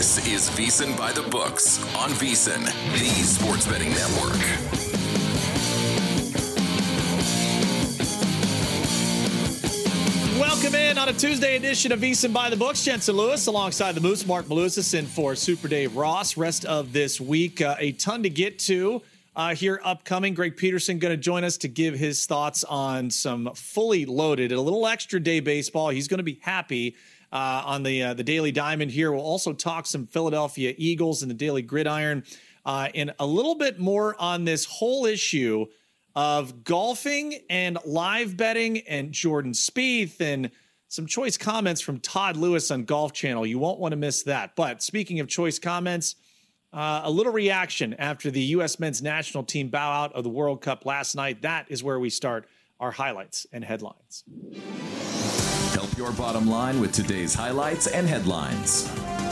This is VSiN by the Books on VSiN, the sports betting network. Welcome in on a Tuesday edition of VSiN by the Books. Jensen Lewis alongside the Moose, Mark Malusis, in for Super Dave Ross. Rest of this week, a ton to get to here upcoming. Greg Peterson going to join us to give his thoughts on some fully loaded, a little extra day baseball. He's going to be happy on the Daily Diamond here. We'll also talk some Philadelphia Eagles and the Daily Gridiron and a little bit more on this whole issue of golfing and live betting and Jordan Spieth and some choice comments from Todd Lewis on Golf Channel. You won't want to miss that. But speaking of choice comments, a little reaction after the U.S. men's national team bow out of the World Cup last night. That is where we start our highlights and headlines. Help your bottom line with today's highlights and headlines.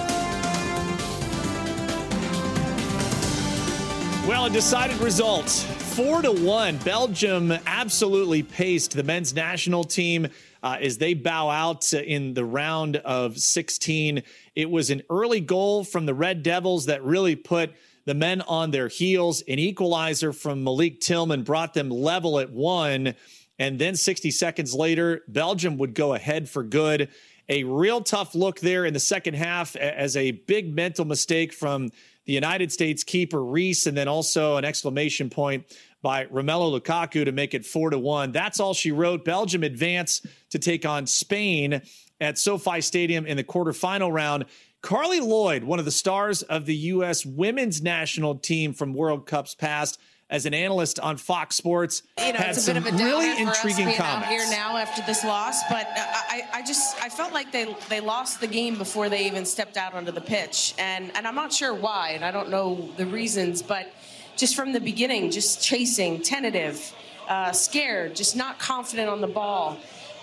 Well, a decided result. 4-1. Belgium absolutely paced the men's national team as they bow out in the round of 16. It was an early goal from the Red Devils that really put the men on their heels. An equalizer from Malik Tillman brought them level at 1. And then 60 seconds later, Belgium would go ahead for good. A real tough look there in the second half as a big mental mistake from the United States keeper Reese, and then also an exclamation point by Romelu Lukaku to make it 4-1. That's all she wrote. Belgium advance to take on Spain at SoFi Stadium in the quarterfinal round. Carly Lloyd, one of the stars of the U.S. women's national team from World Cups past, as an analyst on Fox Sports, had some really intriguing comments. Out here now after this loss, but I felt like they lost the game before they even stepped out onto the pitch, and I'm not sure why, and I don't know the reasons, but just from the beginning, just chasing, tentative, scared, just not confident on the ball.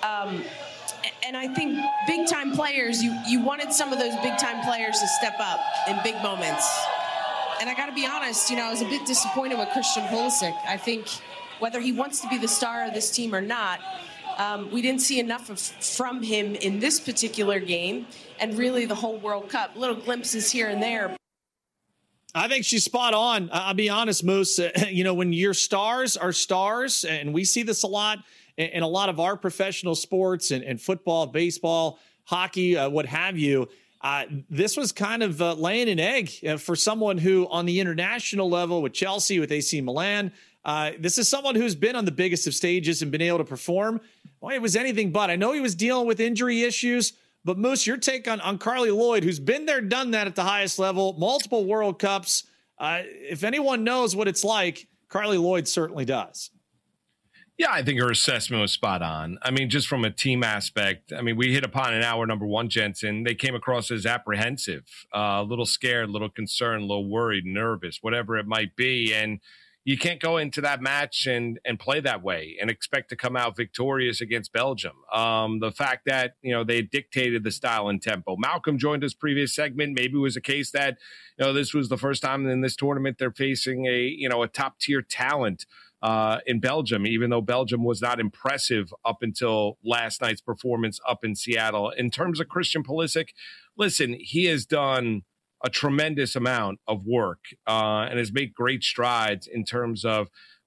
And I think big-time players, you wanted some of those big-time players to step up in big moments. And I got to be honest, I was a bit disappointed with Christian Pulisic. I think whether he wants to be the star of this team or not, we didn't see enough from him in this particular game and really the whole World Cup. Little glimpses here and there. I think she's spot on. I'll be honest, Moose. When your stars are stars, and we see this a lot in a lot of our professional sports and football, baseball, hockey, what have you, this was kind of laying an egg for someone who on the international level with Chelsea, with AC Milan, this is someone who's been on the biggest of stages and been able to perform. Well, it was anything but. I know he was dealing with injury issues, but Moose, your take on Carly Lloyd, who's been there, done that at the highest level, multiple World Cups. If anyone knows what it's like, Carly Lloyd certainly does. Yeah, I think her assessment was spot on. I mean, just from a team aspect, we hit upon in hour number one, Jensen. They came across as apprehensive, a little scared, a little concerned, a little worried, nervous, whatever it might be. And you can't go into that match and play that way and expect to come out victorious against Belgium. The fact that, they dictated the style and tempo. Malcolm joined us previous segment. Maybe it was a case that, this was the first time in this tournament they're facing a top tier talent in Belgium, even though Belgium was not impressive up until last night's performance up in Seattle. In terms of Christian Pulisic, listen, he has done a tremendous amount of work and has made great strides in terms of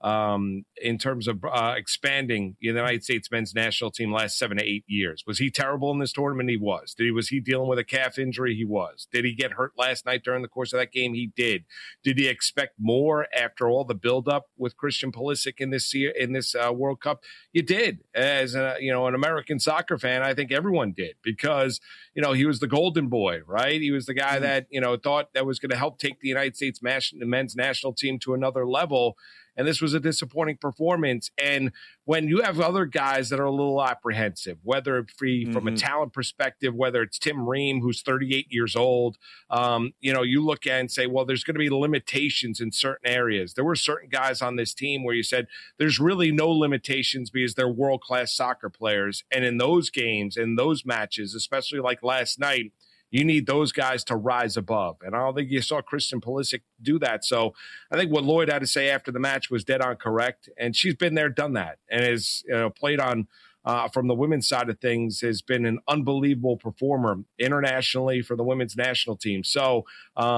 expanding the United States men's national team last 7 to 8 years. Was he terrible in this tournament? He was. Was he dealing with a calf injury? He was. Did he get hurt last night during the course of that game? He did. Did he expect more after all the buildup with Christian Pulisic in this World Cup? You did. As an American soccer fan, I think everyone did, because he was the golden boy, right? He was the guy that thought that was going to help take the United States men's national team to another level. And this was a disappointing performance. And when you have other guys that are a little apprehensive, whether it be from a talent perspective, whether it's Tim Ream, who's 38 years old, you look at and say, well, there's going to be limitations in certain areas. There were certain guys on this team where you said there's really no limitations because they're world-class soccer players. And in those games, in those matches, especially like last night, you need those guys to rise above. And I don't think you saw Christian Pulisic do that. So I think what Lloyd had to say after the match was dead on correct. And she's been there, done that, and has played on from the women's side of things, has been an unbelievable performer internationally for the women's national team. So,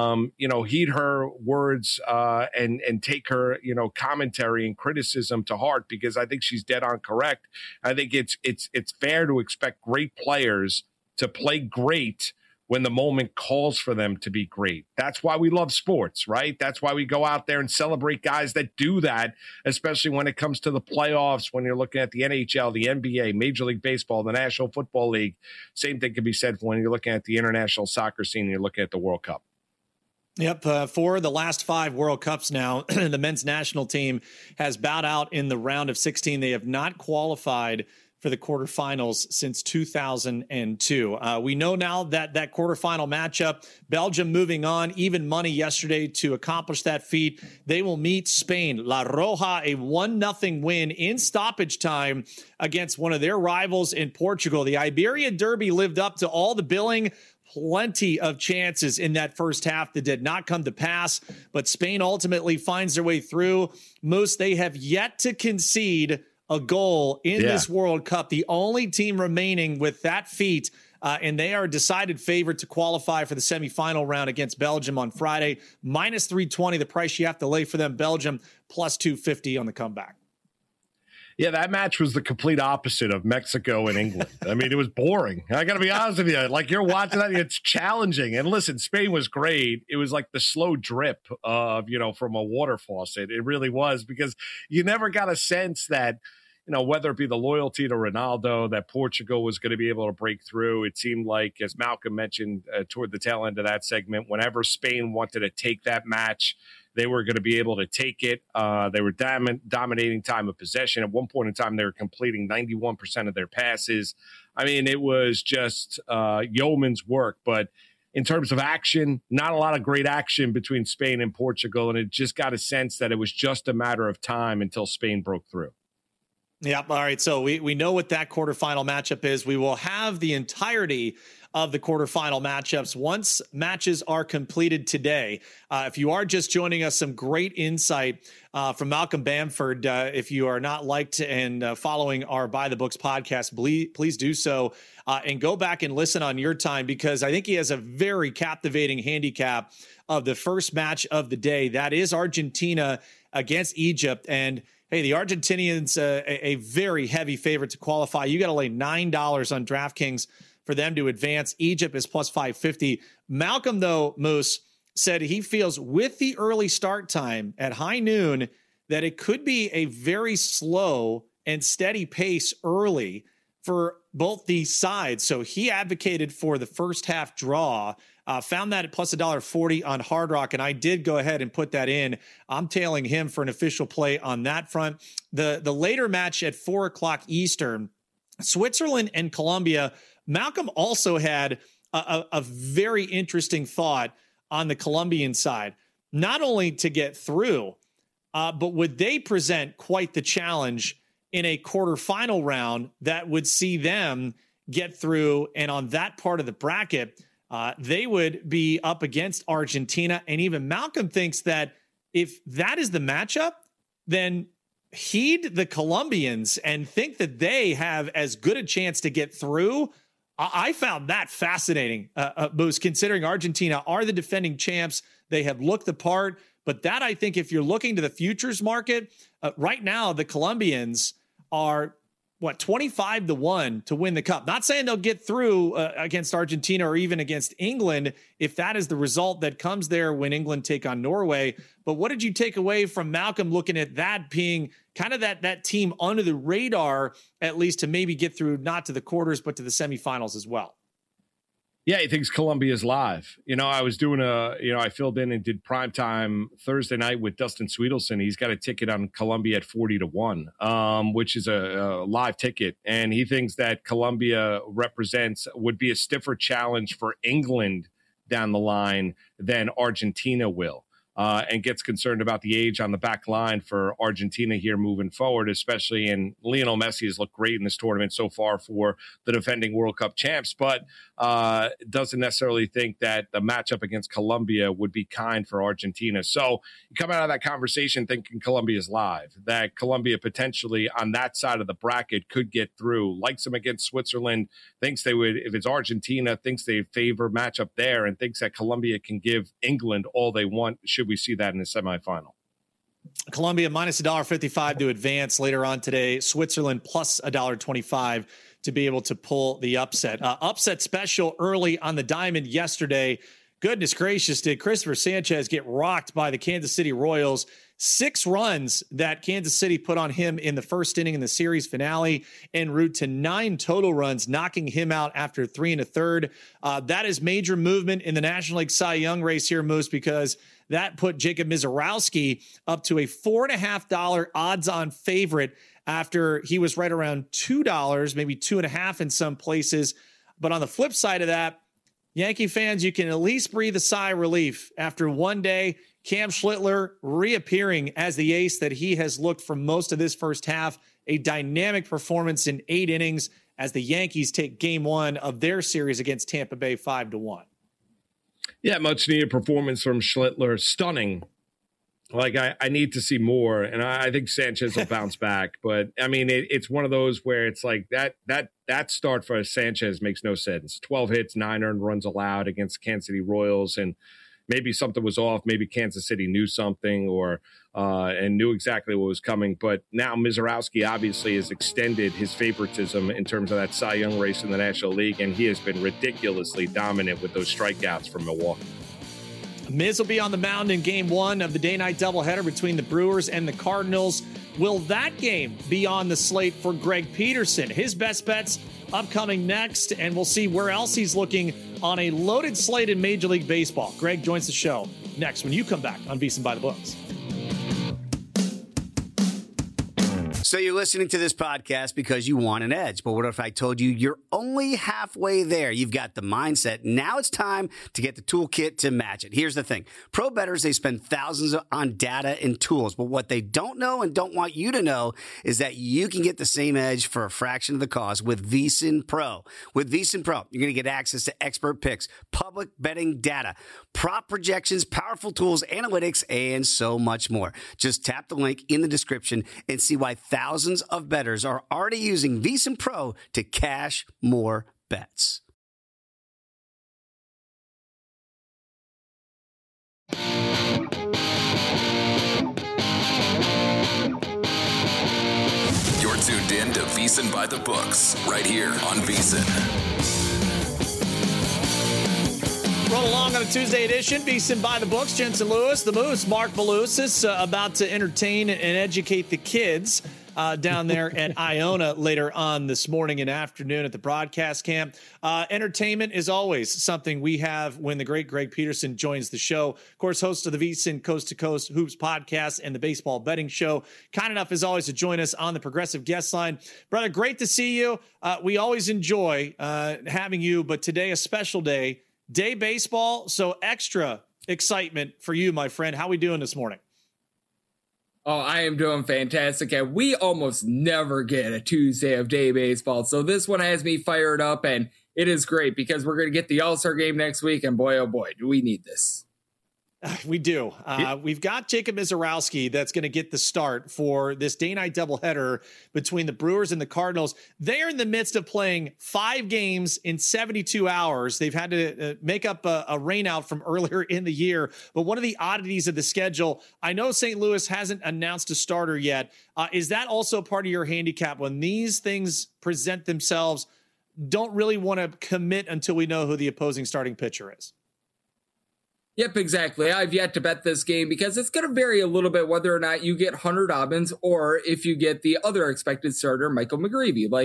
heed her words and take her, commentary and criticism to heart, because I think she's dead on correct. I think it's fair to expect great players to play great when the moment calls for them to be great. That's why we love sports, right? That's why we go out there and celebrate guys that do that, especially when it comes to the playoffs, when you're looking at the NHL, the NBA, Major League Baseball, the National Football League. Same thing can be said for when you're looking at the international soccer scene and you're looking at the World Cup. Yep, for the last 5 World Cups now, the men's national team has bowed out in the round of 16. They have not qualified for the quarterfinals since 2002. We know now that quarterfinal matchup, Belgium moving on, even money yesterday to accomplish that feat. They will meet Spain. La Roja, a 1-0 win in stoppage time against one of their rivals in Portugal. The Iberia Derby lived up to all the billing. Plenty of chances in that first half that did not come to pass, but Spain ultimately finds their way through. Moose, they have yet to concede a goal in this World Cup, the only team remaining with that feat, and they are a decided favorite to qualify for the semifinal round against Belgium on Friday. Minus 320, the price you have to lay for them. Belgium plus 250 on the comeback. Yeah, that match was the complete opposite of Mexico and England. I mean, it was boring. I got to be honest with you. Like, you're watching that, it's challenging. And listen, Spain was great. It was like the slow drip of, from a water faucet. It really was, because you never got a sense that, whether it be the loyalty to Ronaldo, that Portugal was going to be able to break through. It seemed like, as Malcolm mentioned toward the tail end of that segment, whenever Spain wanted to take that match, they were going to be able to take it. They were dominating time of possession. At one point in time, they were completing 91% of their passes. I mean, it was just yeoman's work. But in terms of action, not a lot of great action between Spain and Portugal. And it just got a sense that it was just a matter of time until Spain broke through. Yeah. All right. So we know what that quarterfinal matchup is. We will have the entirety of the quarterfinal matchups once matches are completed today. If you are just joining us, some great insight from Malcolm Bamford. If you are not liked and following our By the Books podcast, please do so and go back and listen on your time, because I think he has a very captivating handicap of the first match of the day. That is Argentina against Egypt. And hey, the Argentinians, a very heavy favorite to qualify. You got to lay $9 on DraftKings for them to advance. Egypt is plus 550. Malcolm, though, Moose, said he feels with the early start time at high noon that it could be a very slow and steady pace early for both these sides. So he advocated for the first half draw. Found that at plus $1.40 on Hard Rock, and I did go ahead and put that in. I'm tailing him for an official play on that front. The later match at 4 o'clock Eastern, Switzerland and Colombia. Malcolm also had a very interesting thought on the Colombian side, not only to get through, but would they present quite the challenge in a quarterfinal round that would see them get through, and on that part of the bracket, they would be up against Argentina. And even Malcolm thinks that if that is the matchup, then heed the Colombians and think that they have as good a chance to get through. I found that fascinating, Moose, considering Argentina are the defending champs. They have looked the part. But that, I think, if you're looking to the futures market, right now, the Colombians are 25-1 to win the cup. Not saying they'll get through against Argentina or even against England if that is the result that comes there when England take on Norway. But what did you take away from Malcolm looking at that being kind of that team under the radar, at least to maybe get through not to the quarters, but to the semifinals as well? Yeah, he thinks Colombia's live. I was doing I filled in and did primetime Thursday night with Dustin Sweetelson. He's got a ticket on Colombia at 40-1, which is a live ticket. And he thinks that Colombia would be a stiffer challenge for England down the line than Argentina will. and gets concerned about the age on the back line for Argentina here moving forward, especially in Lionel Messi has looked great in this tournament so far for the defending World Cup champs, but doesn't necessarily think that the matchup against Colombia would be kind for Argentina. So you come out of that conversation thinking Colombia's live, that Colombia potentially on that side of the bracket could get through, likes them against Switzerland, thinks they would, if it's Argentina, thinks they favor matchup there, and thinks that Colombia can give England all they want. Should we see that in the semifinal? Colombia minus $1.55 to advance later on today. Switzerland plus $1.25 to be able to pull the upset. Upset special early on the diamond yesterday. Goodness gracious, did Christopher Sanchez get rocked by the Kansas City Royals. 6 runs that Kansas City put on him in the first inning in the series finale, en route to 9 total runs, knocking him out after 3 1/3. That is major movement in the National League Cy Young race here, Moose, because that put Jacob Misiorowski up to a $4.50 odds-on favorite after he was right around $2, maybe $2.50 in some places. But on the flip side of that, Yankee fans, you can at least breathe a sigh of relief after one day. Cam Schlittler reappearing as the ace that he has looked for most of this first half. A dynamic performance in 8 innings as the Yankees take game 1 of their series against Tampa Bay 5-1. Yeah, much needed performance from Schlittler. Stunning. Like, I need to see more, and I think Sanchez will bounce back. But, I mean, it's one of those where it's like that start for Sanchez makes no sense. 12 hits, 9 earned runs allowed against Kansas City Royals, and maybe something was off. Maybe Kansas City knew something or and knew exactly what was coming. But now Misiorowski obviously has extended his favoritism in terms of that Cy Young race in the National League, and he has been ridiculously dominant with those strikeouts from Milwaukee. Miz will be on the mound in game 1 of the day-night doubleheader between the Brewers and the Cardinals. Will that game be on the slate for Greg Peterson? His best bets upcoming next, and we'll see where else he's looking on a loaded slate in Major League Baseball. Greg joins the show next when you come back on VSiN by the Books. So you're listening to this podcast because you want an edge. But what if I told you you're only halfway there? You've got the mindset. Now it's time to get the toolkit to match it. Here's the thing. Pro bettors, they spend thousands on data and tools. But what they don't know and don't want you to know is that you can get the same edge for a fraction of the cost with VSiN Pro. With VSiN Pro, you're going to get access to expert picks, public betting data, prop projections, powerful tools, analytics, and so much more. Just tap the link in the description and see why thousands of bettors are already using VSiN Pro to cash more bets. You're tuned in to VSiN by the Books, right here on VSiN. Roll along on a Tuesday edition, VSiN by the Books. Jensen Lewis, the Moose, Mark Malusis, about to entertain and educate the kids down there at Iona later on this morning and afternoon at the broadcast camp. Entertainment is always something we have when the great Greg Peterson joins the show. Of course, host of the VSiN Coast to Coast Hoops podcast and the Baseball Betting Show. Kind enough, as always, to join us on the Progressive Guest Line. Brother, great to see you. We always enjoy having you, but today a special day. Day baseball, so extra excitement for you, my friend. How we doing this morning? Oh, I am doing fantastic. And we almost never get a Tuesday of day baseball. So this one has me fired up, and it is great because we're going to get the All-Star game next week. And boy, oh boy, do we need this. We do. We've got Jacob Misiorowski that's going to get the start for this day-night doubleheader between the Brewers and the Cardinals. They're in the midst of playing 5 games in 72 hours. They've had to make up a rainout from earlier in the year. But one of the oddities of the schedule, I know St. Louis hasn't announced a starter yet. Is that also part of your handicap when these things present themselves? Don't really want to commit until we know who the opposing starting pitcher is. Yep, exactly. I've yet to bet this game because it's going to vary a little bit whether or not you get Hunter Dobbins or if you get the other expected starter, Michael McGreevy. Like,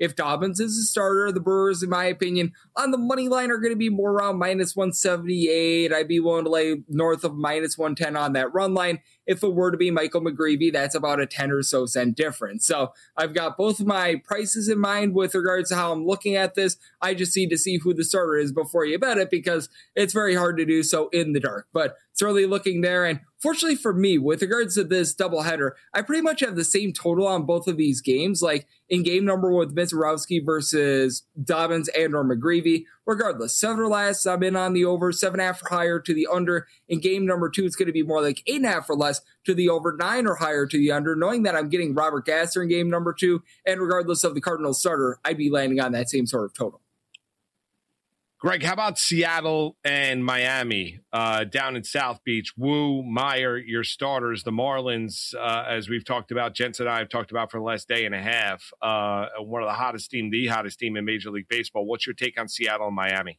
if Dobbins is a starter. The Brewers, in my opinion, on the money line are going to be more around minus 178. I'd be willing to lay north of minus 110 on that run line. If it were to be Michael McGreevy, that's about a 10 or so cent difference. So I've got both of my prices in mind with regards to how I'm looking at this. I just need to see who the starter is before you bet it, because it's very hard to do so in the dark. But certainly looking there. And fortunately for me, with regards to this doubleheader, I pretty much have the same total on both of these games. Like in game number one with Mizorowski versus Dobbins and or McGreevy, regardless, 7 or less, I'm in on the over, 7.5 or higher to the under. In game number two, it's going to be more like 8.5 or less to the over, 9 or higher to the under, knowing that I'm getting Robert Gasser in game number two. And regardless of the Cardinals starter, I'd be landing on that same sort of total. Greg, how about Seattle and Miami down in South Beach? Wu, Meyer, your starters. The Marlins, as we've talked about, Jensen and I have talked about for the last day and a half, one of the hottest team in Major League Baseball. What's your take on Seattle and Miami?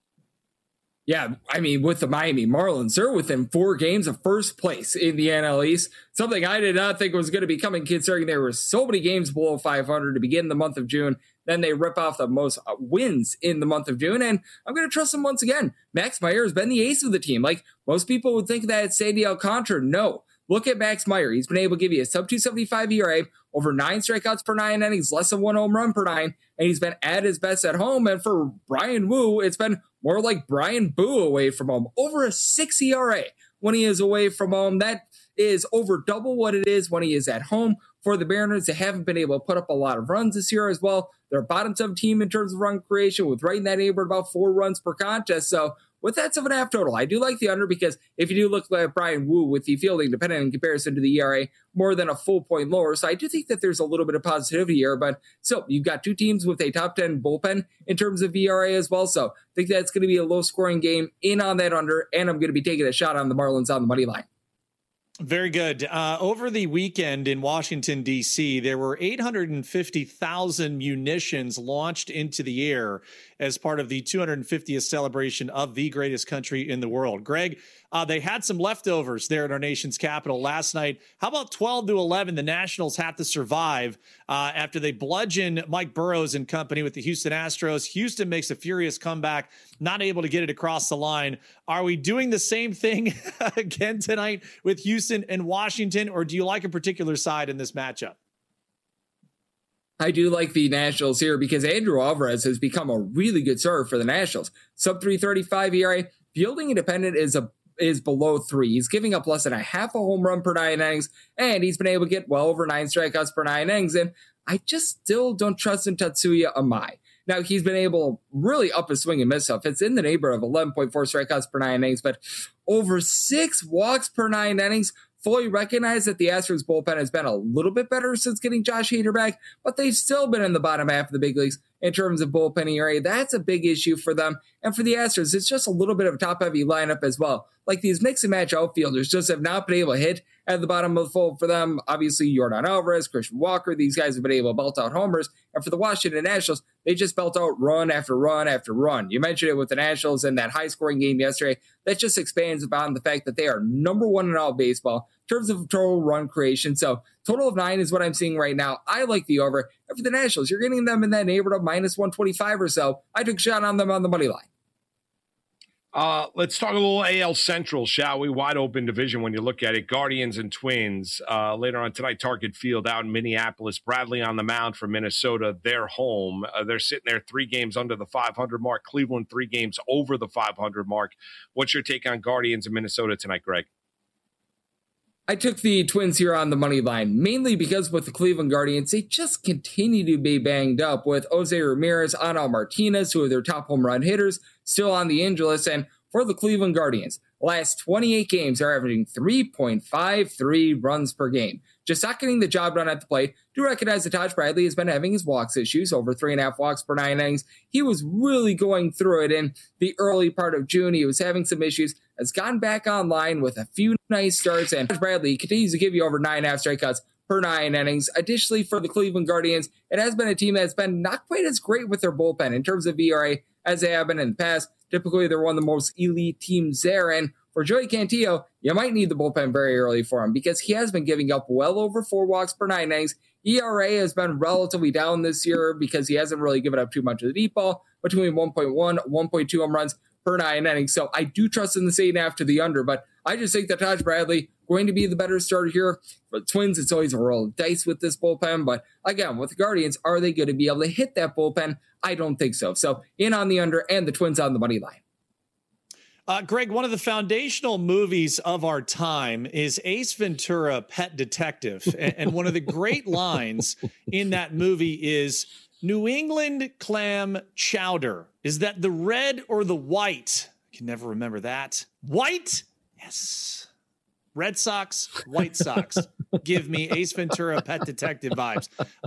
Yeah, I mean, with the Miami Marlins, they're within 4 games of first place in the NL East, something I did not think was going to be coming, considering there were so many games below 500 to begin the month of June. Then they rip off the most wins in the month of June, and I'm going to trust them once again. Max Meyer has been the ace of the team. Like, most people would think that it's Sandy Alcantara. No. Look at Max Meyer. He's been able to give you a sub-275 ERA, over 9 strikeouts per 9 innings, less than 1 home run per 9, and he's been at his best at home. And for Brian Wu, it's been more like Brian Boo away from home, over a 6 ERA when he is away from home. That is over double what it is when he is at home. For the Mariners, they haven't been able to put up a lot of runs this year as well. They're a bottom 7 team in terms of run creation, with right in that neighborhood about 4 runs per contest. So with that 7.5 total, I do like the under, because if you do look like Brian Wu with the fielding, depending in comparison to the ERA, more than a full point lower. So I do think that there's a little bit of positivity here. But so you've got 2 teams with a top 10 bullpen in terms of ERA as well. So I think that's going to be a low scoring game in on that under. And I'm going to be taking a shot on the Marlins on the money line. Very good. Over the weekend in Washington, D.C., there were 850,000 munitions launched into the air as part of the 250th celebration of the greatest country in the world. Greg, they had some leftovers there in our nation's capital last night. How about 12-11? The Nationals have to survive after they bludgeon Mike Burrows and company with the Houston Astros. Houston makes a furious comeback, not able to get it across the line. Are we doing the same thing again tonight with Houston and Washington, or do you like a particular side in this matchup? I do like the Nationals here, because Andrew Alvarez has become a really good starter for the Nationals. Sub 3.35 ERA, fielding independent is below 3. He's giving up less than a half a home run per 9 innings, and he's been able to get well over 9 strikeouts per 9 innings. And I just still don't trust in Tatsuya Amai. Now, he's been able to really up his swing and miss stuff. It's in the neighborhood of 11.4 strikeouts per 9 innings, but over 6 walks per 9 innings. Fully recognize that the Astros bullpen has been a little bit better since getting Josh Hader back, but they've still been in the bottom half of the big leagues in terms of bullpen ERA. That's a big issue for them. And for the Astros, it's just a little bit of a top-heavy lineup as well. Like, these mix-and-match outfielders just have not been able to hit at the bottom of the fold for them. Obviously, Yordan Alvarez, Christian Walker, these guys have been able to belt out homers. And for the Washington Nationals, they just belt out run after run after run. You mentioned it with the Nationals in that high-scoring game yesterday. That just expands upon the fact that they are number 1 in all baseball in terms of total run creation. So total of 9 is what I'm seeing right now. I like the over. And for the Nationals, you're getting them in that neighborhood of minus 125 or so. I took a shot on them on the money line. Let's talk a little AL Central, shall we? Wide open division when you look at it. Guardians and Twins. Later on tonight, Target Field out in Minneapolis. Bradley on the mound for Minnesota. They're home. They're sitting there 3 games under the 500 mark. Cleveland 3 games over the 500 mark. What's your take on Guardians and Minnesota tonight, Greg? I took the Twins here on the money line, mainly because with the Cleveland Guardians, they just continue to be banged up with Jose Ramirez, Angel Martinez, who are their top home run hitters, still on the injury list. And for the Cleveland Guardians, last 28 games are averaging 3.53 runs per game. Just not getting the job done at the plate. Do recognize that Taj Bradley has been having his walks issues, over 3.5 walks per 9 innings. He was really going through it in the early part of June. He was having some issues, has gotten back online with a few nice starts, and Taj Bradley continues to give you over 9.5 strikeouts per 9 innings. Additionally, for the Cleveland Guardians, it has been a team that's been not quite as great with their bullpen in terms of ERA as they have been in the past. Typically, they're one of the most elite teams there, and for Joey Cantillo, you might need the bullpen very early for him because he has been giving up well over 4 walks per 9 innings. ERA has been relatively down this year because he hasn't really given up too much of the deep ball, between 1.1, 1.2 home runs per 9 innings. So I do trust in the St. after the under, but I just think that Taj Bradley going to be the better starter here. For the Twins, it's always a roll of dice with this bullpen, but again, with the Guardians, are they going to be able to hit that bullpen? I don't think so. So in on the under and the Twins on the money line. Greg, one of the foundational movies of our time is Ace Ventura, Pet Detective. And one of the great lines in that movie is, New England clam chowder. Is that the red or the white? I can never remember that. White? Yes. Red Sox, White Sox. Give me Ace Ventura, Pet Detective vibes.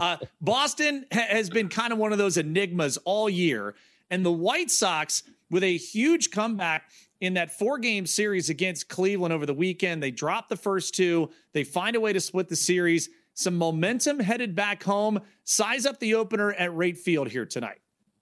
Boston has been kind of one of those enigmas all year. And the White Sox, with a huge comeback in that 4-game series against Cleveland over the weekend, they dropped the first 2. They find a way to split the series. Some momentum headed back home. Size up the opener at Rate Field here tonight.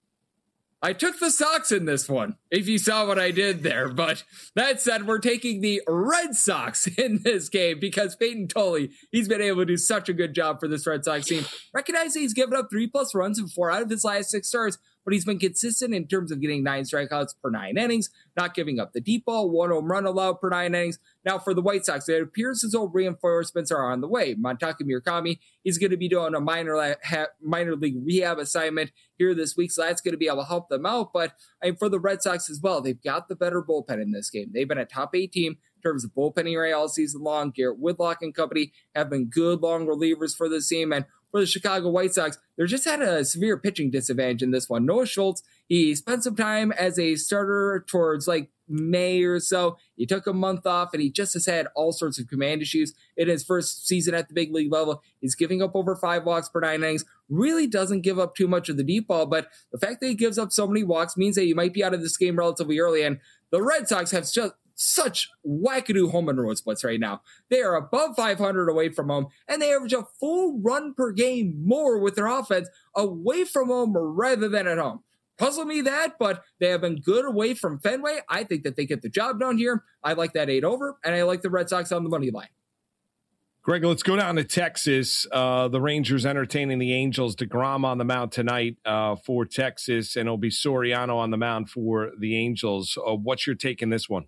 I took the Sox in this one, if you saw what I did there. But that said, we're taking the Red Sox in this game because Peyton Tolley, he's been able to do such a good job for this Red Sox team. Recognize he's given up 3+ runs in 4 out of his last 6 starts, but he's been consistent in terms of getting 9 strikeouts per 9 innings, not giving up the deep ball, 1 home run allowed per 9 innings. Now for the White Sox, it appears as though reinforcements are on the way. Montaka Murakami, he's going to be doing a minor league rehab assignment here this week, so that's going to be able to help them out. But for the Red Sox as well, they've got the better bullpen in this game. They've been a top 8 team in terms of bullpen ERA all season long. Garrett Whitlock and company have been good long relievers for this team. And for the Chicago White Sox, they're just had a severe pitching disadvantage in this one. Noah Schultz, he spent some time as a starter towards like May or so. He took a month off and he just has had all sorts of command issues in his first season at the big league level. He's giving up over 5 walks per 9 innings, really doesn't give up too much of the deep ball, but the fact that he gives up so many walks means that he might be out of this game relatively early. And the Red Sox have just such wackadoo home and road splits right now. They are above 500 away from home, and they average a full run per game more with their offense away from home rather than at home. Puzzle me that, but they have been good away from Fenway. I think that they get the job done here. I like that 8 over, and I like the Red Sox on the money line. Greg, let's go down to Texas. The Rangers entertaining the Angels. DeGrom on the mound tonight for Texas, and it'll be Soriano on the mound for the Angels. What's your take in this one?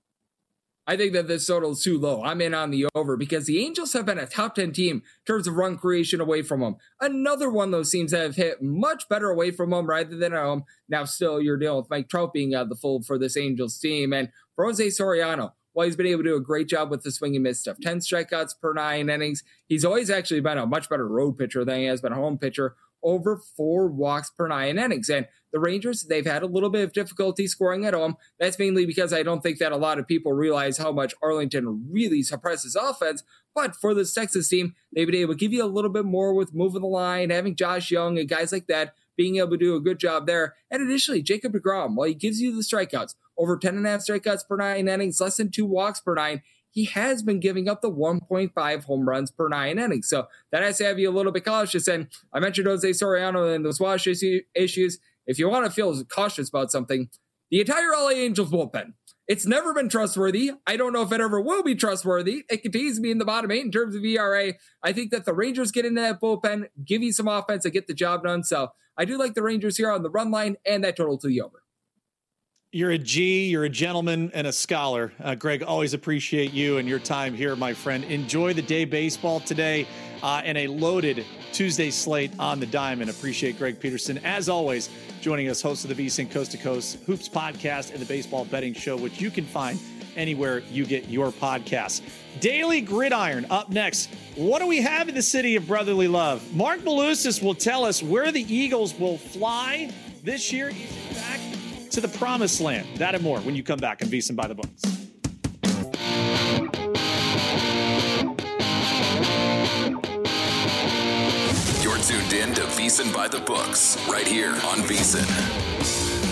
I think that this total is too low. I'm in on the over because the Angels have been a top 10 team in terms of run creation away from home. Another one of those teams that have hit much better away from home rather than at home. Now still you're dealing with Mike Trout being out of the fold for this Angels team. And for Jose Soriano, while he's been able to do a great job with the swing and miss stuff, 10 strikeouts per 9 innings, he's always actually been a much better road pitcher than he has been a home pitcher. Over 4 walks per 9 innings. And the Rangers, they've had a little bit of difficulty scoring at home. That's mainly because I don't think that a lot of people realize how much Arlington really suppresses offense. But for this Texas team, they've been able to give you a little bit more with moving the line, having Josh Young and guys like that, being able to do a good job there. And additionally, Jacob deGrom, while he gives you the strikeouts, over 10.5 strikeouts per 9 innings, less than 2 walks per 9, he has been giving up the 1.5 home runs per 9 innings. So that has to have you a little bit cautious. And I mentioned Jose Soriano and those wash issues. If you want to feel cautious about something, the entire LA Angels bullpen, it's never been trustworthy. I don't know if it ever will be trustworthy. It continues to be in the bottom 8 in terms of ERA. I think that the Rangers get into that bullpen, give you some offense and get the job done. So I do like the Rangers here on the run line and that total to the over. You're a G, you're a gentleman, and a scholar. Greg, always appreciate you and your time here, my friend. Enjoy the day baseball today and a loaded Tuesday slate on the diamond. Appreciate Greg Peterson, as always, joining us, host of the VSiN Coast to Coast Hoops podcast and the Baseball Betting Show, which you can find anywhere you get your podcasts. Daily Gridiron up next. What do we have in the city of brotherly love? Mark Malusis will tell us where the Eagles will fly this year. He's back to the promised land. That and more when you come back on VSiN by the Books. You're tuned in to VSiN by the Books right here on VSiN.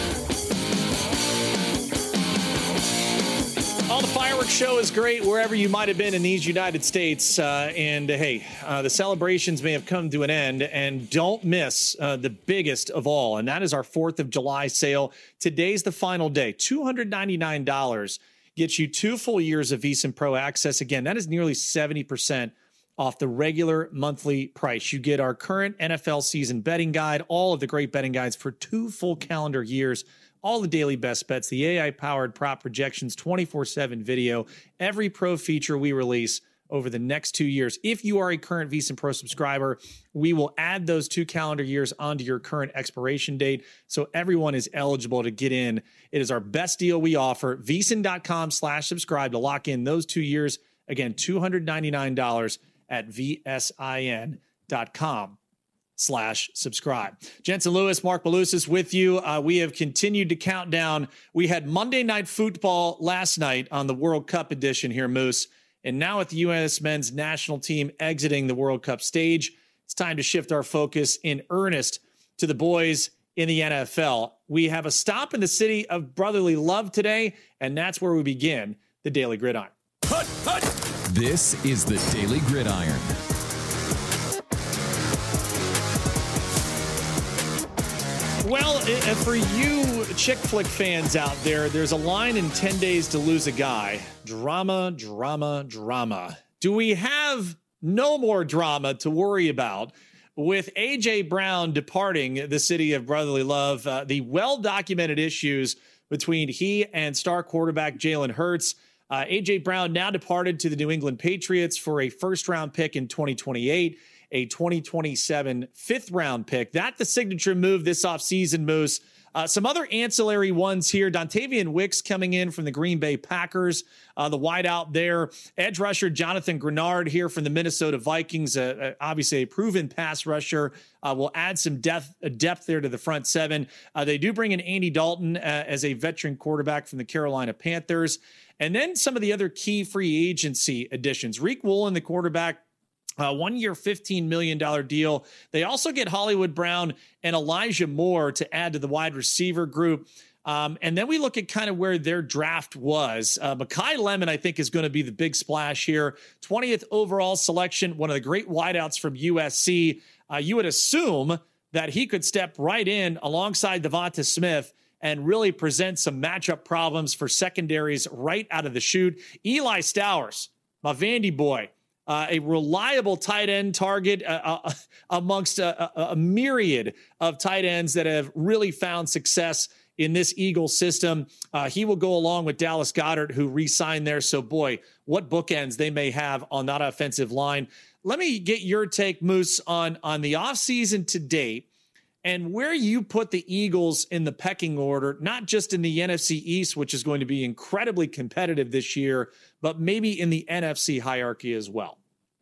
Oh, the fireworks show is great wherever you might have been in these United States. The celebrations may have come to an end. And don't miss the biggest of all, and that is our 4th of July sale. Today's the final day. $299 gets you 2 full years of VSiN Pro access. Again, that is nearly 70% off the regular monthly price. You get our current NFL season betting guide, all of the great betting guides for 2 full calendar years, all the daily best bets, the AI-powered prop projections, 24/7 video, every pro feature we release over the next 2 years. If you are a current VSiN Pro subscriber, we will add those 2 calendar years onto your current expiration date, so everyone is eligible to get in. It is our best deal we offer. VSiN.com/subscribe to lock in those 2 years. Again, $299 at VSIN.com/subscribe. Jensen Lewis, Mark Malusis with you. We have continued to count down. We had Monday Night Football last night on the World Cup edition here, Moose. And now with the U.S. men's national team exiting the World Cup stage, it's time to shift our focus in earnest to the boys in the NFL. We have a stop in the city of brotherly love today, and that's where we begin the Daily Gridiron. This is the Daily Gridiron. Well, for you chick flick fans out there, there's a line in 10 Days to Lose a Guy. Drama, drama, drama. Do we have no more drama to worry about with A.J. Brown departing the city of brotherly love? The well-documented issues between he and star quarterback Jalen Hurts. A.J. Brown now departed to the New England Patriots for a first-round pick in 2028, a 2027 fifth-round pick. That's the signature move this offseason, Moose. Some other ancillary ones here. Dontavian Wicks coming in from the Green Bay Packers, the wideout there. Edge rusher Jonathan Grenard here from the Minnesota Vikings, obviously a proven pass rusher. Will add some depth there to the front seven. They do bring in Andy Dalton as a veteran quarterback from the Carolina Panthers. And then some of the other key free agency additions. Reek Woolen, the quarterback, 1 year, $15 million deal. They also get Hollywood Brown and Elijah Moore to add to the wide receiver group. And then we look at kind of where their draft was. Mekhi Lemon, I think, is going to be the big splash here. 20th overall selection, one of the great wideouts from USC. You would assume that he could step right in alongside Devonta Smith and really present some matchup problems for secondaries right out of the chute. Eli Stowers, my Vandy boy, a reliable tight end target amongst a myriad of tight ends that have really found success in this Eagles system. He will go along with Dallas Goedert, who re-signed there. So, boy, what bookends they may have on that offensive line. Let me get your take, Moose, on the offseason to date and where you put the Eagles in the pecking order, not just in the NFC East, which is going to be incredibly competitive this year, but maybe in the NFC hierarchy as well.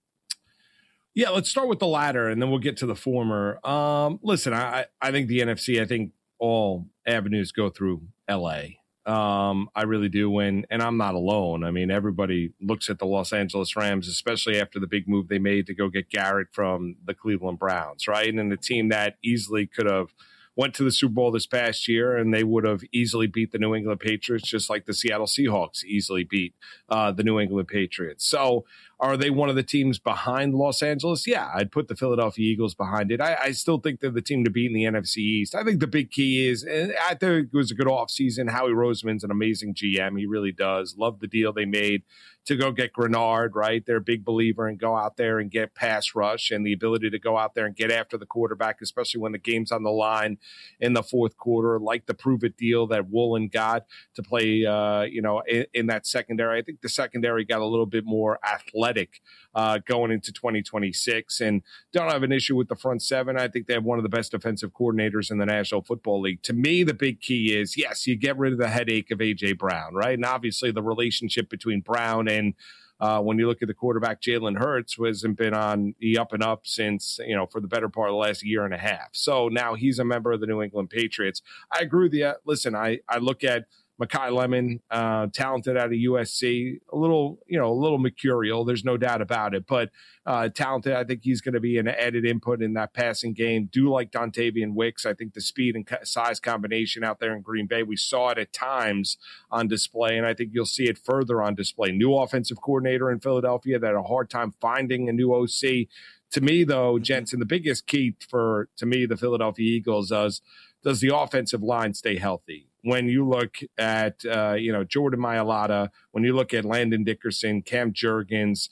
Yeah, let's start with the latter, and then we'll get to the former. Listen, I think the NFC, I think all avenues go through L.A. I really do. And I'm not alone. I mean, everybody looks at the Los Angeles Rams, especially after the big move they made to go get Garrett from the Cleveland Browns, right? And the team that easily could have went to the Super Bowl this past year, and they would have easily beat the New England Patriots, just like the Seattle Seahawks easily beat the New England Patriots. So are they one of the teams behind Los Angeles? Yeah, I'd put the Philadelphia Eagles behind it. I still think they're the team to beat in the NFC East. I think the big key is, and I think it was a good offseason. Howie Roseman's an amazing GM. He really does. Love the deal they made to go get Grenard, right? They're a big believer in go out there and get pass rush and the ability to go out there and get after the quarterback, especially when the game's on the line in the fourth quarter, like the prove-it deal that Woolen got to play, in that secondary. I think the secondary got a little bit more athletic going into 2026 and don't have an issue with the front seven. I think they have one of the best defensive coordinators in the National Football League. To me, the big key is, yes, you get rid of the headache of A.J. Brown, right? And obviously the relationship between Brown and when you look at the quarterback, Jalen Hurts hasn't been on the up and up since, for the better part of the last year and a half. So now he's a member of the New England Patriots. I agree with you. Listen, I look at Mekhi Lemon, talented out of USC, a little mercurial. There's no doubt about it, but talented. I think he's going to be an added input in that passing game. Do like Dontavian Wicks. I think the speed and size combination out there in Green Bay, we saw it at times on display, and I think you'll see it further on display. New offensive coordinator in Philadelphia that had a hard time finding a new OC. To me, though, Jensen, the biggest key for the Philadelphia Eagles does the offensive line stay healthy? when you look at, Jordan Mailata, when you look at Landon Dickerson, Cam Jurgens,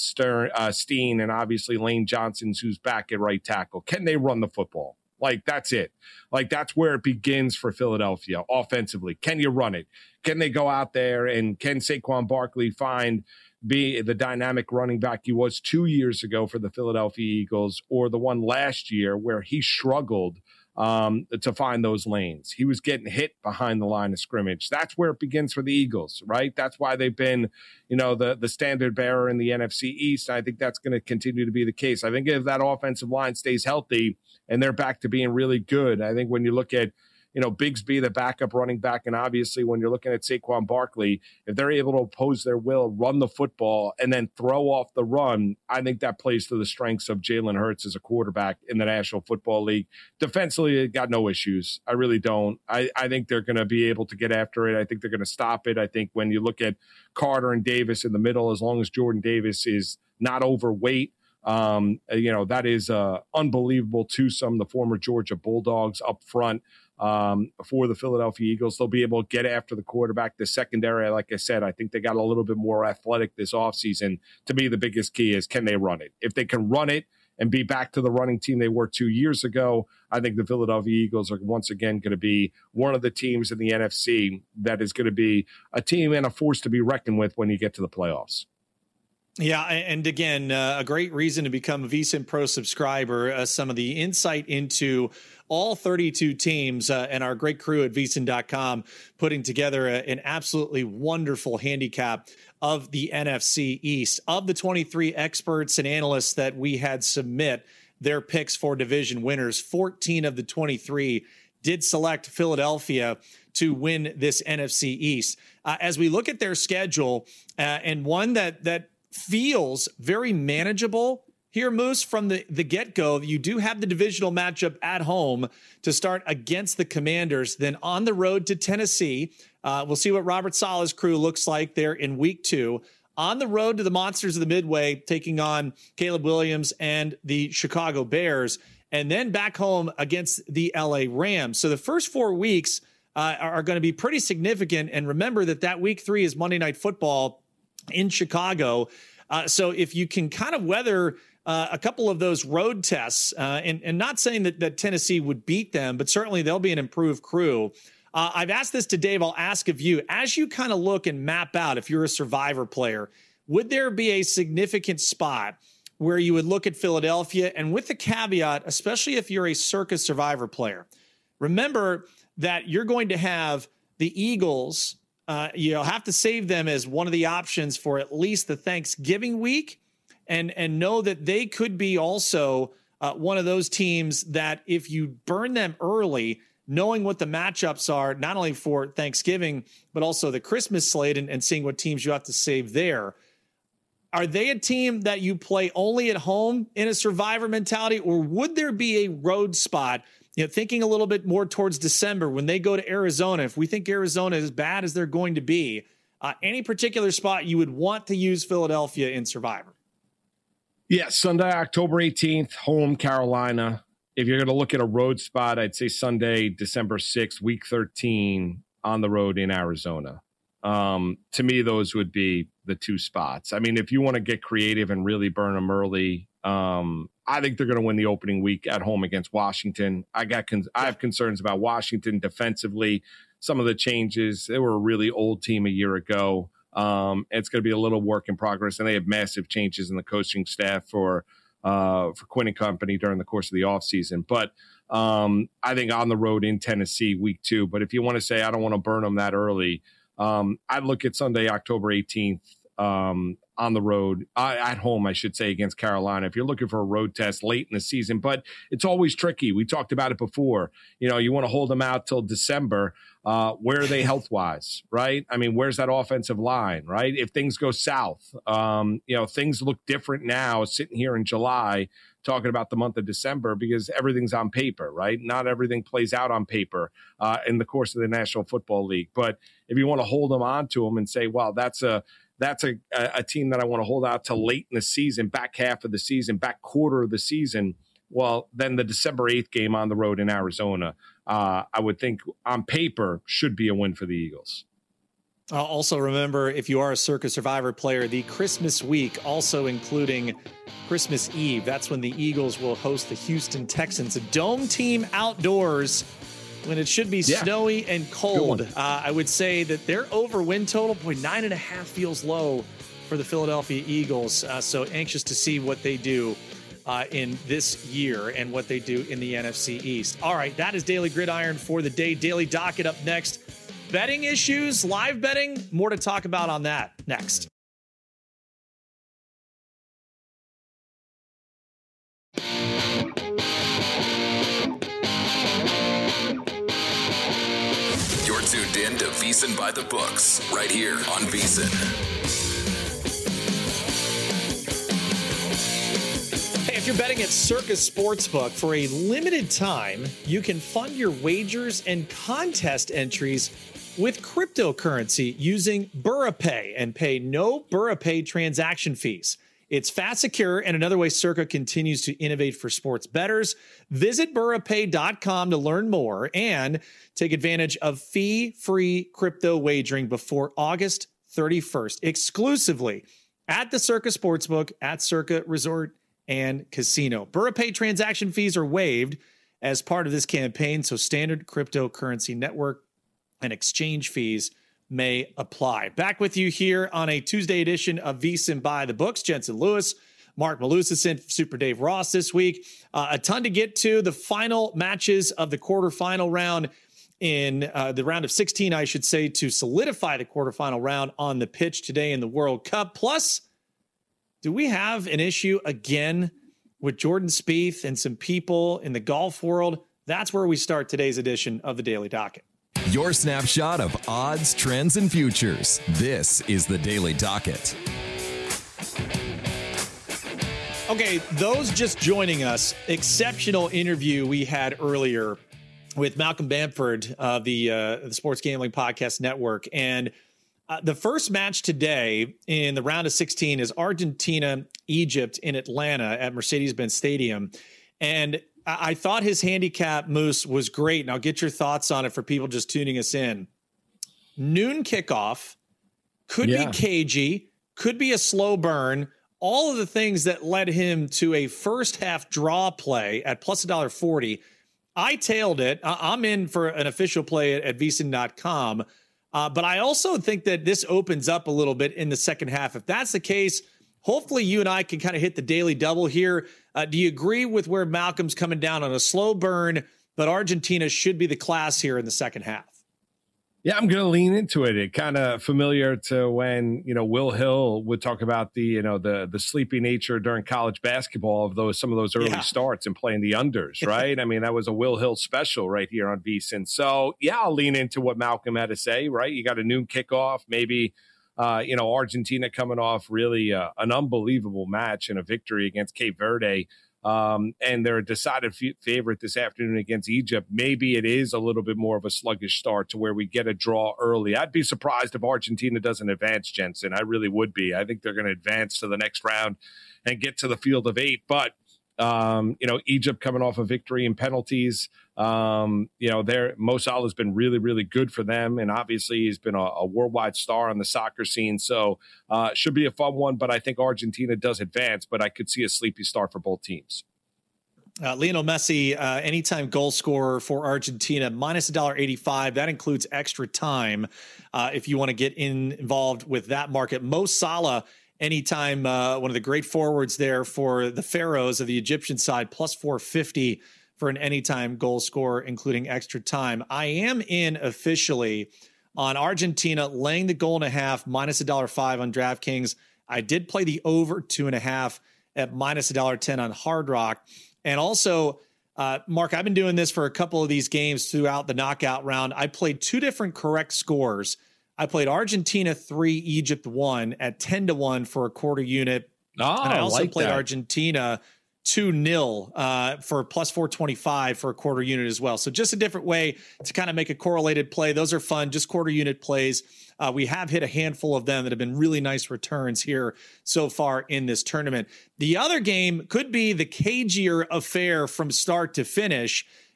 Steen, and obviously Lane Johnson, who's back at right tackle, can they run the football? Like, that's it. Like, that's where it begins for Philadelphia offensively. Can you run it? Can they go out there, and can Saquon Barkley be the dynamic running back he was 2 years ago for the Philadelphia Eagles, or the one last year where he struggled to find those lanes? He was getting hit behind the line of scrimmage. That's where it begins for the Eagles, right? That's why they've been, the standard bearer in the NFC East. I think that's going to continue to be the case. I think if that offensive line stays healthy and they're back to being really good, I think when you look at, Bigsby, the backup running back, and obviously when you're looking at Saquon Barkley, if they're able to oppose their will, run the football, and then throw off the run, I think that plays to the strengths of Jalen Hurts as a quarterback in the National Football League. Defensively, they got no issues. I really don't. I think they're going to be able to get after it. I think they're going to stop it. I think when you look at Carter and Davis in the middle, as long as Jordan Davis is not overweight, that is unbelievable twosome, the former Georgia Bulldogs up front. For the Philadelphia Eagles, they'll be able to get after the quarterback. The secondary, like I said, I think they got a little bit more athletic this offseason. To me, the biggest key is, can they run it? If they can run it and be back to the running team they were 2 years ago, I think the Philadelphia Eagles are once again going to be one of the teams in the NFC that is going to be a team and a force to be reckoned with when you get to the playoffs. Yeah, and again, a great reason to become a VSiN Pro subscriber. Some of the insight into all 32 teams and our great crew at VSiN.com putting together an absolutely wonderful handicap of the NFC East. Of the 23 experts and analysts that we had submit their picks for division winners, 14 of the 23 did select Philadelphia to win this NFC East. As we look at their schedule, and one that feels very manageable here, Moose, from the get-go. You do have the divisional matchup at home to start against the Commanders, then on the road to Tennessee. We'll see what Robert Saleh's crew looks like there in week 2. On the road to the Monsters of the Midway, taking on Caleb Williams and the Chicago Bears, and then back home against the LA Rams. So the first 4 weeks are going to be pretty significant. And remember that week 3 is Monday Night Football in Chicago. So if you can kind of weather a couple of those road tests, and not saying that Tennessee would beat them, but certainly they'll be an improved crew. I've asked this to Dave. I'll ask of you, as you kind of look and map out, if you're a Survivor player, would there be a significant spot where you would look at Philadelphia? And with the caveat, especially if you're a Circus Survivor player, remember that you're going to have the Eagles. You'll have to save them as one of the options for at least the Thanksgiving week, and know that they could be also one of those teams that if you burn them early, knowing what the matchups are, not only for Thanksgiving, but also the Christmas slate and seeing what teams you have to save there. Are they a team that you play only at home in a Survivor mentality, or would there be a road spot? Thinking a little bit more towards December when they go to Arizona, if we think Arizona is as bad as they're going to be, any particular spot you would want to use Philadelphia in Survivor? Yeah, Sunday, October 18th, home Carolina. If you're going to look at a road spot, I'd say Sunday, December 6th, week 13 on the road in Arizona. To me, those would be the 2 spots. I mean, if you want to get creative and really burn them early, I think they're going to win the opening week at home against Washington. I have concerns about Washington defensively. Some of the changes, they were a really old team a year ago. It's going to be a little work in progress, and they have massive changes in the coaching staff for Quinn and company during the course of the offseason. But I think on the road in Tennessee, week 2. But if you want to say, I don't want to burn them that early, I'd look at Sunday, October 18th, on the road, at home, I should say, against Carolina. If you're looking for a road test late in the season, but it's always tricky. We talked about it before. You want to hold them out till December. Where are they health-wise, right? I mean, where's that offensive line, right? If things go south, things look different now sitting here in July talking about the month of December because everything's on paper, right? Not everything plays out on paper in the course of the National Football League. But if you want to hold them on to them and say, well, that's a team that I want to hold out to late in the season, back half of the season, back quarter of the season, well, then the December 8th game on the road in Arizona, I would think on paper should be a win for the Eagles. Also remember, if you are a Circa Survivor player, the Christmas week, also including Christmas Eve, that's when the Eagles will host the Houston Texans, a dome team outdoors when it should be snowy and cold. I would say that their over win total, 9.5 feels low for the Philadelphia Eagles. So anxious to see what they do in this year and what they do in the NFC East. All right, that is Daily Gridiron for the day. Daily Docket up next. Betting issues, live betting, more to talk about on that next. You're tuned in to VSiN by the Books, right here on VSiN. Hey, if you're betting at Circa Sportsbook, for a limited time, you can fund your wagers and contest entries with cryptocurrency using BurraPay and pay no BurraPay transaction fees. It's fast, secure, and another way Circa continues to innovate for sports bettors. Visit BurraPay.com to learn more and take advantage of fee-free crypto wagering before August 31st, exclusively at the Circa Sportsbook at Circa Resort and Casino. BurraPay transaction fees are waived as part of this campaign, so standard cryptocurrency network and exchange fees may apply. Back with you here on a Tuesday edition of VSiN by the Books. Jensen Lewis, Mark Malusis, Super Dave Ross this week. A ton to get to. The final matches of the quarterfinal round in the round of 16, I should say, to solidify the quarterfinal round on the pitch today in the World Cup. Plus, do we have an issue again with Jordan Spieth and some people in the golf world? That's where we start today's edition of the Daily Docket. Your snapshot of odds, trends, and futures. This is the Daily Docket. Okay, those just joining us, exceptional interview we had earlier with Malcolm Bamford of the Sports Gambling Podcast Network. And the first match today in the round of 16 is Argentina-Egypt in Atlanta at Mercedes-Benz Stadium. And I thought his handicap, Moose, was great, and I'll get your thoughts on it for people just tuning us in. Noon kickoff, could be cagey, could be a slow burn, all of the things that led him to a first-half draw play at plus $1.40. I tailed it. I'm in for an official play at VSiN.com, but I also think that this opens up a little bit in the second half. If that's the case, hopefully you and I can kind of hit the daily double here. Do you agree with where Malcolm's coming down on a slow burn, but Argentina should be the class here in the second half? Yeah, I'm going to lean into it. It kind of familiar to when, Will Hill would talk about the sleepy nature during college basketball of some of those early starts and playing the unders, right? I mean, that was a Will Hill special right here on VSiN. So, I'll lean into what Malcolm had to say, right? You got a noon kickoff, maybe Argentina coming off really an unbelievable match and a victory against Cape Verde. And they're a decided favorite this afternoon against Egypt. Maybe it is a little bit more of a sluggish start to where we get a draw early. I'd be surprised if Argentina doesn't advance, Jensen. I really would be. I think they're going to advance to the next round and get to the field of 8. But Egypt coming off a victory in penalties. Mo Salah has been really, really good for them. And obviously he's been a worldwide star on the soccer scene. So should be a fun one, but I think Argentina does advance, but I could see a sleepy start for both teams. Lionel Messi, anytime goal scorer for Argentina, minus $1.85. That includes extra time if you want to get involved with that market. Mo Salah, anytime one of the great forwards there for the Pharaohs of the Egyptian side, plus 450 for an anytime goal scorer, including extra time. I am in officially on Argentina laying the goal and a half, minus $1.05 on DraftKings. I did play the over 2.5 at minus $1.10 on Hard Rock. And also, Mark, I've been doing this for a couple of these games throughout the knockout round. I played 2 different correct scores. I played Argentina 3, Egypt 1 at 10-1 for a quarter unit. And I also played Argentina 2-0 for plus 425 for a quarter unit as well. So just a different way to kind of make a correlated play. Those are fun, just quarter unit plays. We have hit a handful of them that have been really nice returns here so far in this tournament. The other game could be the cagier affair from start to finish.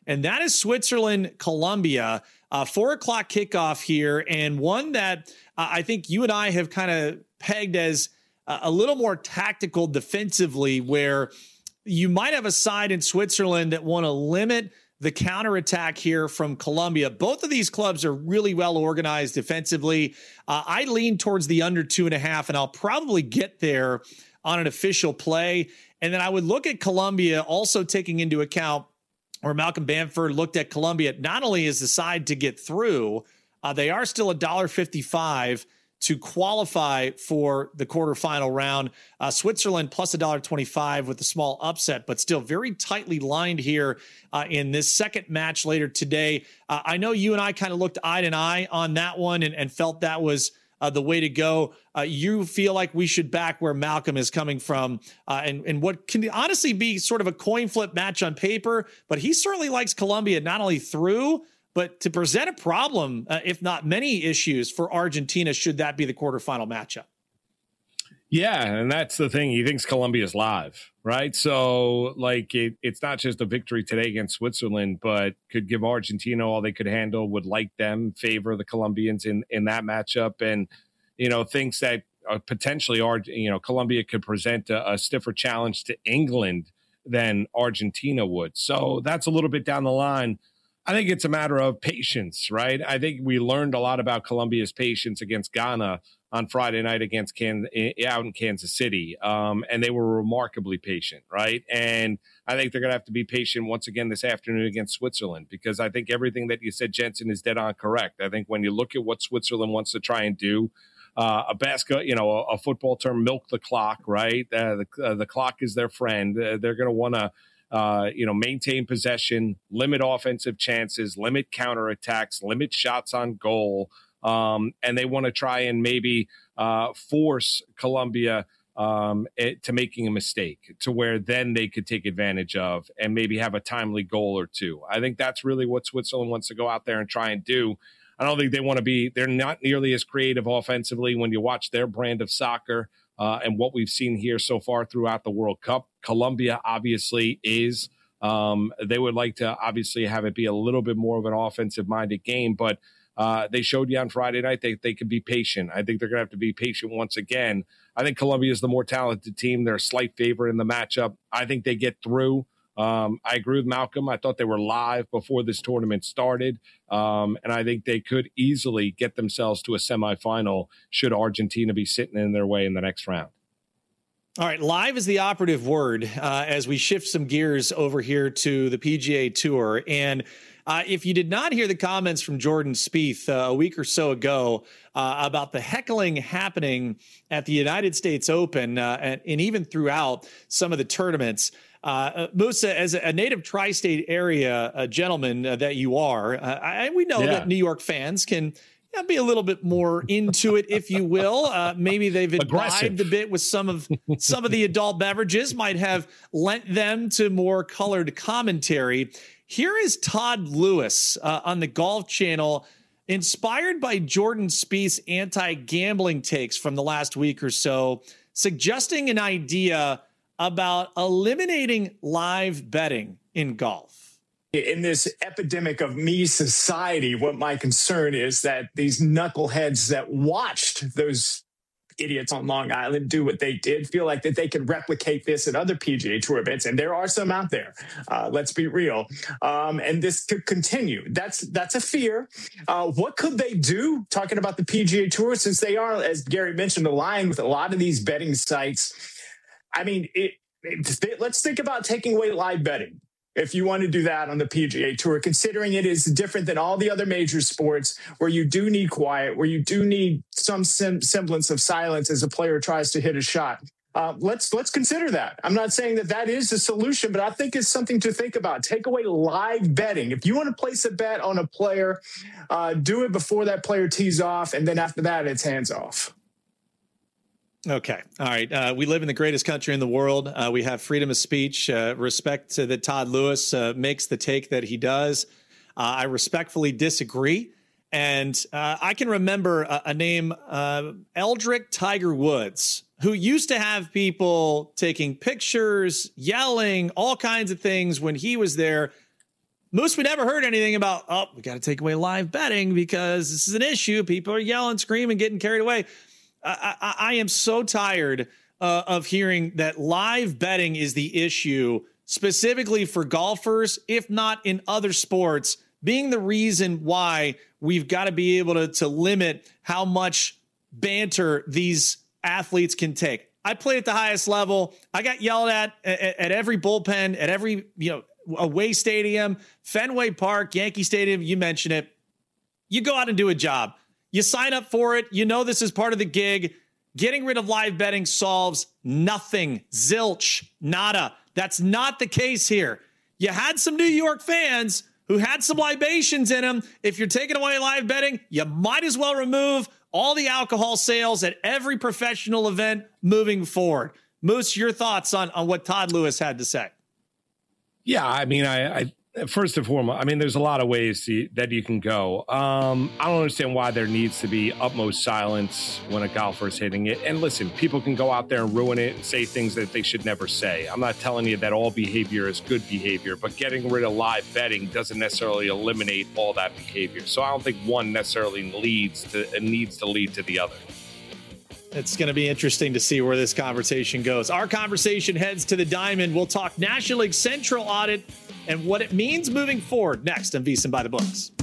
and that is Switzerland, Colombia. 4 o'clock kickoff here, and one that I think you and I have kind of pegged as a little more tactical defensively, where you might have a side in Switzerland that want to limit the counterattack here from Colombia. Both of these clubs are really well organized defensively. I lean towards the under 2.5, and I'll probably get there on an official play. And then I would look at Colombia also taking into account, or Malcolm Bamford looked at Colombia not only as the side to get through, they are still $1.55 to qualify for the quarterfinal round. Switzerland plus $1.25 with a small upset, but still very tightly lined here in this second match later today. I know you and I kind of looked eye to eye on that one and felt that was the way to go. You feel like we should back where Malcolm is coming from, and what can honestly be sort of a coin flip match on paper, but he certainly likes Colombia not only through, but to present a problem, if not many issues for Argentina, should that be the quarterfinal matchup. Yeah, and that's the thing. He thinks Colombia's live, right? So, like, it's not just a victory today against Switzerland, but could give Argentina all they could handle, would like them, favor the Colombians in that matchup, and, thinks that potentially, Colombia could present a stiffer challenge to England than Argentina would. So that's a little bit down the line. I think it's a matter of patience, right? I think we learned a lot about Colombia's patience against Ghana on Friday night out in Kansas City. And they were remarkably patient, right? And I think they're going to have to be patient once again this afternoon against Switzerland, because I think everything that you said, Jensen, is dead on correct. I think when you look at what Switzerland wants to try and do, a football term, milk the clock, right? The clock is their friend. They're going to want to, maintain possession, limit offensive chances, limit counterattacks, limit shots on goal. And they want to try and maybe force Colombia to making a mistake, to where then they could take advantage of and maybe have a timely goal or two. I think that's really what Switzerland wants to go out there and try and do. I don't think they want to be, they're not nearly as creative offensively when you watch their brand of soccer. And what we've seen here so far throughout the World Cup. Colombia obviously is. They would like to obviously have it be a little bit more of an offensive-minded game, but they showed you on Friday night they can be patient. I think they're going to have to be patient once again. I think Colombia is the more talented team. They're a slight favorite in the matchup. I think they get through. I agree with Malcolm. I thought they were live before this tournament started, and I think they could easily get themselves to a semifinal should Argentina be sitting in their way in the next round. All right, live is the operative word as we shift some gears over here to the PGA Tour. And if you did not hear the comments from Jordan Spieth a week or so ago about the heckling happening at the United States Open and even throughout some of the tournaments, Musa, as a native tri-state area gentleman that you are, we know that New York fans can be a little bit more into it, if you will. Maybe they've imbibed a bit with some of the adult beverages, might have lent them to more colored commentary. Here is Todd Lewis on the Golf Channel, inspired by Jordan Spieth's anti-gambling takes from the last week or so, suggesting an idea about eliminating live betting in golf. In this epidemic of me society, what my concern is that these knuckleheads that watched those idiots on Long Island do what they did feel like that they can replicate this at other PGA Tour events, and there are some out there. Let's be real, and this could continue. That's a fear. What could they do? Talking about the PGA Tour, since they are, as Gary mentioned, aligned with a lot of these betting sites. I mean, let's think about taking away live betting. If you want to do that on the PGA Tour, considering it is different than all the other major sports where you do need quiet, where you do need some semblance of silence as a player tries to hit a shot. Let's consider that. I'm not saying that is the solution, but I think it's something to think about. Take away live betting. If you want to place a bet on a player, do it before that player tees off, and then after that, it's hands off. Okay. All right. We live in the greatest country in the world. We have freedom of speech. Respect that Todd Lewis makes the take that he does. I respectfully disagree. And I can remember a name, Eldrick Tiger Woods, who used to have people taking pictures, yelling, all kinds of things when he was there. Moose, we never heard anything about, we got to take away live betting because this is an issue. People are yelling, screaming, getting carried away. I am so tired of hearing that live betting is the issue, specifically for golfers, if not in other sports, being the reason why we've got to be able to limit how much banter these athletes can take. I played at the highest level. I got yelled at every bullpen, at every, away stadium, Fenway Park, Yankee Stadium, you mentioned it. You go out and do a job. You sign up for it. You know this is part of the gig. Getting rid of live betting solves nothing. Zilch. Nada. That's not the case here. You had some New York fans who had some libations in them. If you're taking away live betting, you might as well remove all the alcohol sales at every professional event moving forward. Moose, your thoughts on what Todd Lewis had to say? Yeah, I mean, I first and foremost, I mean, there's a lot of ways that you can go. I don't understand why there needs to be utmost silence when a golfer is hitting it. And listen, people can go out there and ruin it and say things that they should never say. I'm not telling you that all behavior is good behavior, but getting rid of live betting doesn't necessarily eliminate all that behavior. So I don't think one necessarily needs to lead to the other. It's going to be interesting to see where this conversation goes. Our conversation heads to the Diamond. We'll talk National League Central audit and what it means moving forward next on VSiN by the Books.